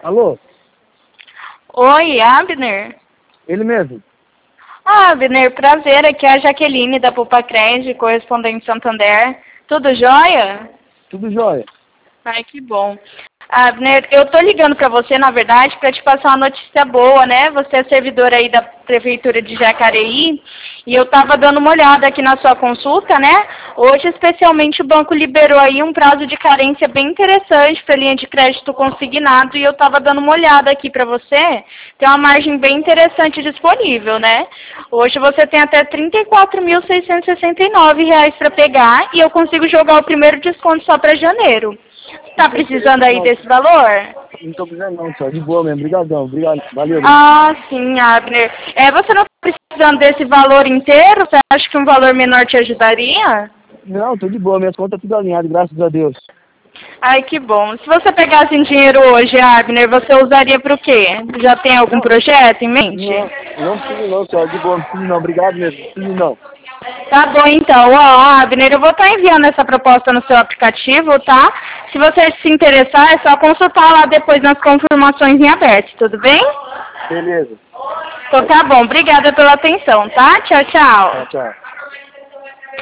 Alô? Oi, Abner? Ele mesmo? Abner, prazer, aqui é a Jaqueline da Pupacred, correspondente Santander. Tudo jóia? Tudo jóia. Ai, que bom. Abner, eu tô ligando pra você, na verdade, pra te passar uma notícia boa, né? Você é servidor aí da Prefeitura de Jacareí e eu tava dando uma olhada aqui na sua consulta, né? Hoje, especialmente, o banco liberou aí um prazo de carência bem interessante pra linha de crédito consignado e eu tava dando uma olhada aqui pra você. Tem uma margem bem interessante disponível, né? Hoje você tem até R$ 34.669 pra pegar e eu consigo jogar o primeiro desconto só pra janeiro. Tá precisando aí desse valor? Não tô precisando não, só. De boa mesmo. Obrigadão. Obrigado. Valeu. Sim, Abner. Você não tá precisando desse valor inteiro? Você acha que um valor menor te ajudaria? Não, tô de boa. Minhas contas tudo alinhado, graças a Deus. Ai, que bom. Se você pegasse em dinheiro hoje, Abner, você usaria para o quê? Já tem algum projeto em mente? Não preciso não, só. De boa, não preciso não. Obrigado mesmo. Não preciso não. Tá bom, então. Abner, eu vou estar enviando essa proposta no seu aplicativo, tá? Se você se interessar, é só consultar lá depois nas confirmações em aberto, tudo bem? Beleza. Então tá bom. Obrigada pela atenção, tá? Tchau, tchau. Tchau, tchau.